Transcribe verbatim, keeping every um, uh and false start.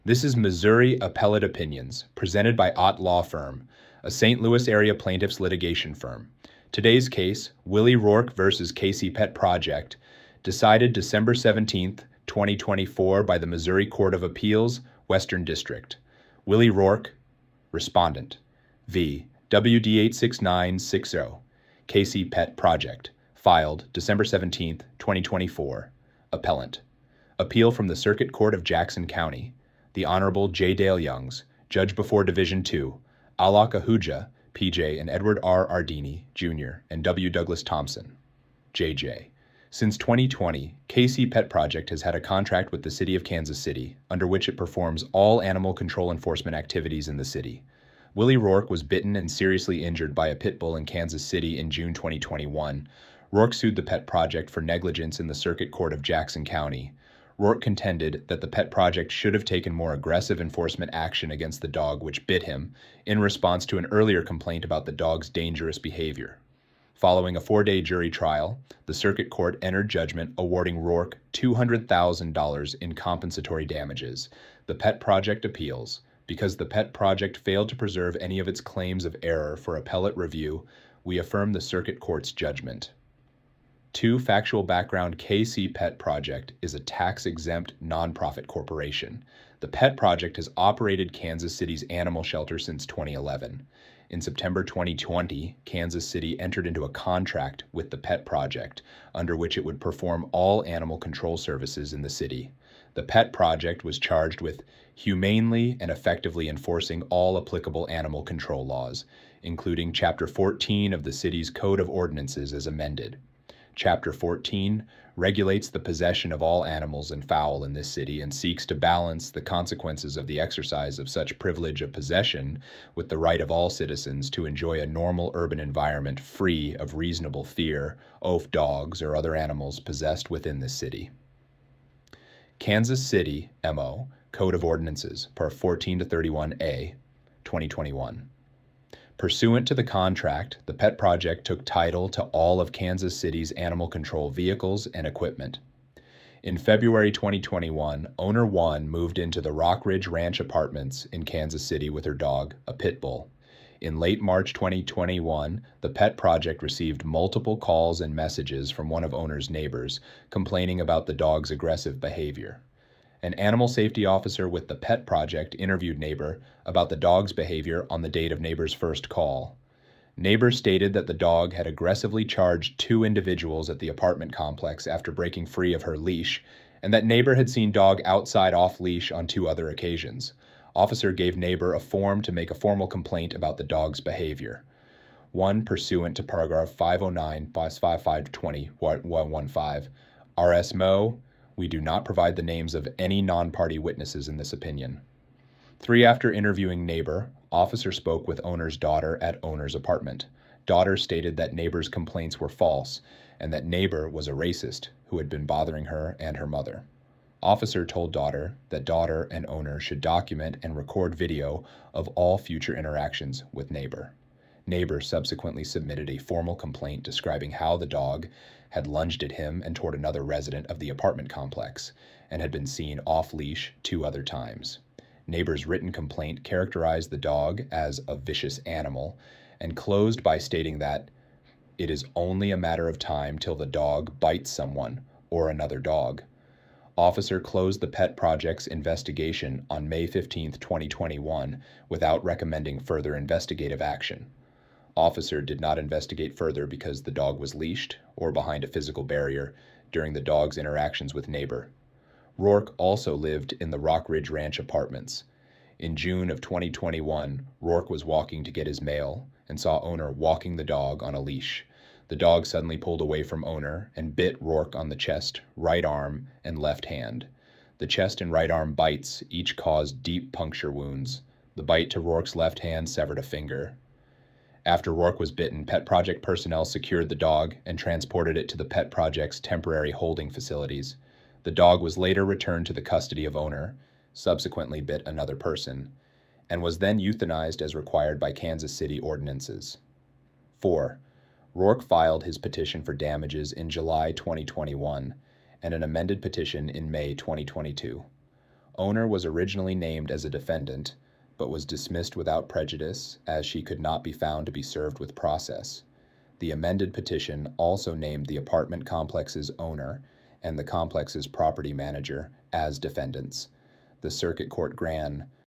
This is Missouri Appellate Opinions, presented by Ott Law Firm, a Saint Louis area plaintiffs litigation firm. Today's case, Willie Rourke versus K C Pet Project, decided December seventeenth, twenty twenty-four by the Missouri Court of Appeals, Western District. Willie Rourke, respondent, v. W D eight six nine six zero, K C Pet Project, filed December seventeenth, twenty twenty-four. Appellant. Appeal from the Circuit Court of Jackson County. The Honorable J. Dale Youngs, Judge before Division two, Alok Ahuja, P J, and Edward R. Ardini, Junior, and W. Douglas Thompson, J J. Since twenty twenty, K C Pet Project has had a contract with the City of Kansas City, under which it performs all animal control enforcement activities in the city. Willie Rourke was bitten and seriously injured by a pit bull in Kansas City in June twenty twenty-one. Rourke sued the Pet Project for negligence in the Circuit Court of Jackson County. Rourke contended that the Pet Project should have taken more aggressive enforcement action against the dog which bit him in response to an earlier complaint about the dog's dangerous behavior. Following a four-day jury trial, the Circuit Court entered judgment awarding Rourke two hundred thousand dollars in compensatory damages. The Pet Project appeals. Because the Pet Project failed to preserve any of its claims of error for appellate review, we affirm the Circuit Court's judgment. Two factual background. K C Pet Project is a tax-exempt nonprofit corporation. The Pet Project has operated Kansas City's animal shelter since twenty eleven. In September twenty twenty, Kansas City entered into a contract with the Pet Project, under which it would perform all animal control services in the city. The Pet Project was charged with humanely and effectively enforcing all applicable animal control laws, including Chapter fourteen of the city's Code of Ordinances as amended. Chapter fourteen regulates the possession of all animals and fowl in this city and seeks to balance the consequences of the exercise of such privilege of possession with the right of all citizens to enjoy a normal urban environment free of reasonable fear of dogs or other animals possessed within this city. Kansas City, M O, Code of Ordinances, Part fourteen to thirty-one A, twenty twenty-one. Pursuant to the contract, the Pet Project took title to all of Kansas City's animal control vehicles and equipment. In February twenty twenty-one, Owner one moved into the Rock Ridge Ranch Apartments in Kansas City with her dog, a pit bull. In late March twenty twenty-one, the Pet Project received multiple calls and messages from one of Owner's neighbors complaining about the dog's aggressive behavior. An animal safety officer with the Pet Project interviewed neighbor about the dog's behavior on the date of neighbor's first call. Neighbor stated that the dog had aggressively charged two individuals at the apartment complex after breaking free of her leash, and that neighbor had seen dog outside off-leash on two other occasions. Officer gave neighbor a form to make a formal complaint about the dog's behavior. One, pursuant to paragraph five oh nine, five five twenty, one fifteen, R S M O, we do not provide the names of any non-party witnesses in this opinion. Three, after interviewing neighbor, officer spoke with owner's daughter at owner's apartment. Daughter stated that neighbor's complaints were false and that neighbor was a racist who had been bothering her and her mother. Officer told daughter that daughter and owner should document and record video of all future interactions with neighbor. Neighbor subsequently submitted a formal complaint describing how the dog had lunged at him and toward another resident of the apartment complex and had been seen off-leash two other times. Neighbor's written complaint characterized the dog as a vicious animal and closed by stating that it is only a matter of time till the dog bites someone or another dog. Officer closed the Pet Project's investigation on May fifteenth, twenty twenty-one without recommending further investigative action. Officer did not investigate further because the dog was leashed or behind a physical barrier during the dog's interactions with neighbor. Rourke also lived in the Rock Ridge Ranch Apartments. In June of twenty twenty-one, Rourke was walking to get his mail and saw owner walking the dog on a leash. The dog suddenly pulled away from owner and bit Rourke on the chest, right arm, and left hand. The chest and right arm bites each caused deep puncture wounds. The bite to Rourke's left hand severed a finger. After Rourke was bitten, Pet Project personnel secured the dog and transported it to the Pet Project's temporary holding facilities. The dog was later returned to the custody of owner, subsequently bit another person, and was then euthanized as required by Kansas City ordinances. Four, Rourke filed his petition for damages in July twenty twenty-one and an amended petition in May twenty twenty-two. owner was originally named as a defendant, but was dismissed without prejudice as she could not be found to be served with process. The amended petition also named the apartment complex's owner and the complex's property manager as defendants. The Circuit Court Gran